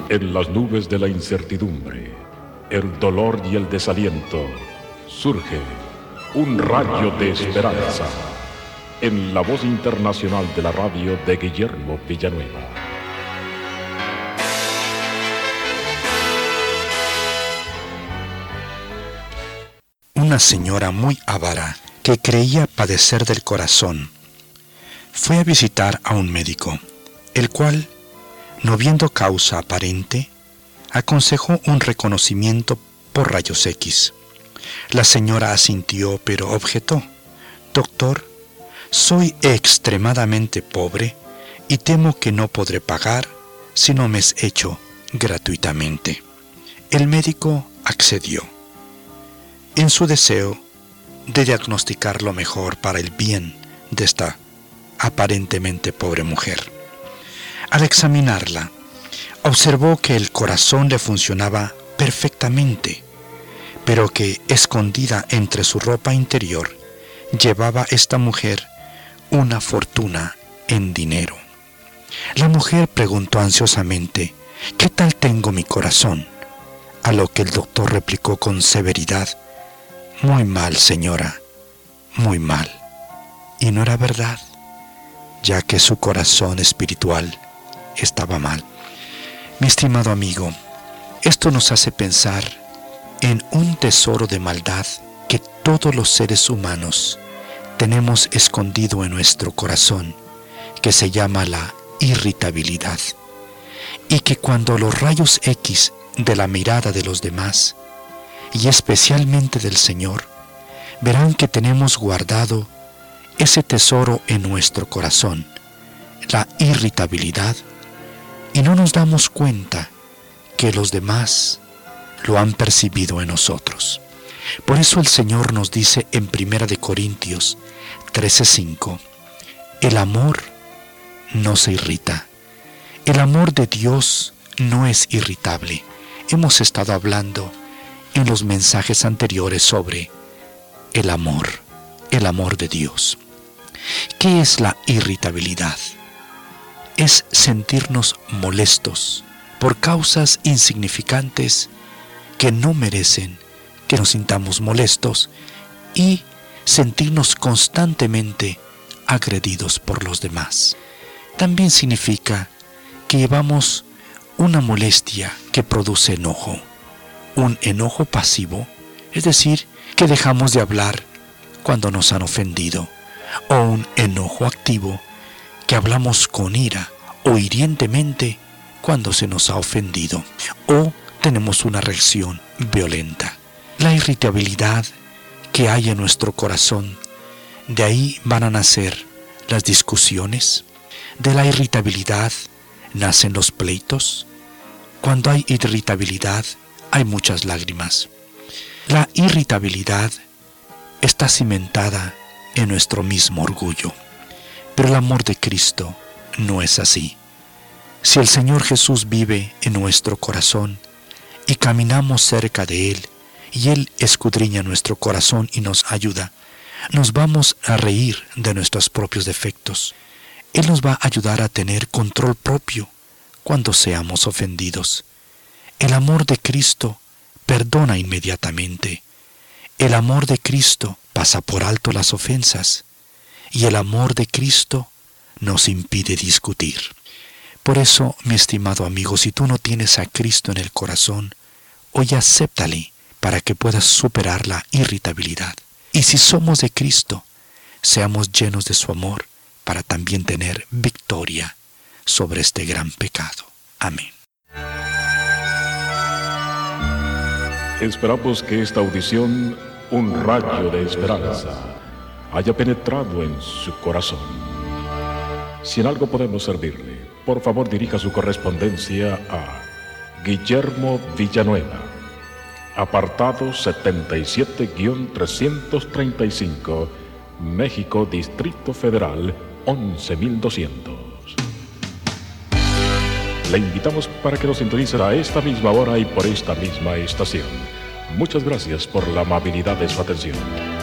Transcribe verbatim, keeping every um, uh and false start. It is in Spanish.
En las nubes de la incertidumbre, el dolor y el desaliento, surge un rayo de esperanza en la voz internacional de la radio de Guillermo Villanueva. Una señora muy avara que creía padecer del corazón fue a visitar a un médico, el cual, no viendo causa aparente, aconsejó un reconocimiento por rayos X. La señora asintió, pero objetó: «Doctor, soy extremadamente pobre y temo que no podré pagar si no me es hecho gratuitamente». El médico accedió, en su deseo de diagnosticar lo mejor para el bien de esta aparentemente pobre mujer. Al examinarla, observó que el corazón le funcionaba perfectamente, pero que, escondida entre su ropa interior, llevaba esta mujer una fortuna en dinero. La mujer preguntó ansiosamente: «¿Qué tal tengo mi corazón?», a lo que el doctor replicó con severidad: «Muy mal, señora, muy mal». Y no era verdad, ya que su corazón espiritual estaba mal. Mi estimado amigo, esto nos hace pensar en un tesoro de maldad que todos los seres humanos tenemos escondido en nuestro corazón, que se llama la irritabilidad, y que cuando los rayos X de la mirada de los demás, y especialmente del Señor, verán que tenemos guardado ese tesoro en nuestro corazón, la irritabilidad, y no nos damos cuenta que los demás lo han percibido en nosotros. Por eso el Señor nos dice en Primera de Corintios trece cinco, el amor no se irrita. El amor de Dios no es irritable. Hemos estado hablando en los mensajes anteriores sobre el amor, el amor de Dios. ¿Qué es la irritabilidad? Es sentirnos molestos por causas insignificantes que no merecen que nos sintamos molestos y sentirnos constantemente agredidos por los demás. También significa que llevamos una molestia que produce enojo, un enojo pasivo, es decir, que dejamos de hablar cuando nos han ofendido, o un enojo activo, que hablamos con ira o hirientemente cuando se nos ha ofendido, o tenemos una reacción violenta. La irritabilidad que hay en nuestro corazón, de ahí van a nacer las discusiones. De la irritabilidad nacen los pleitos. Cuando hay irritabilidad, hay muchas lágrimas. La irritabilidad está cimentada en nuestro mismo orgullo. Pero el amor de Cristo no es así. Si el Señor Jesús vive en nuestro corazón y caminamos cerca de Él, y Él escudriña nuestro corazón y nos ayuda, nos vamos a reír de nuestros propios defectos. Él nos va a ayudar a tener control propio cuando seamos ofendidos. El amor de Cristo perdona inmediatamente. El amor de Cristo pasa por alto las ofensas. Y el amor de Cristo nos impide discutir. Por eso, mi estimado amigo, si tú no tienes a Cristo en el corazón, hoy acéptale para que puedas superar la irritabilidad. Y si somos de Cristo, seamos llenos de su amor para también tener victoria sobre este gran pecado. Amén. Esperamos que esta audición, un rayo de esperanza, haya penetrado en su corazón. Si en algo podemos servirle, por favor dirija su correspondencia a Guillermo Villanueva, apartado setenta y siete trescientos treinta y cinco, México, Distrito Federal, once mil doscientos. Le invitamos para que nos sintonice a esta misma hora y por esta misma estación. Muchas gracias por la amabilidad de su atención.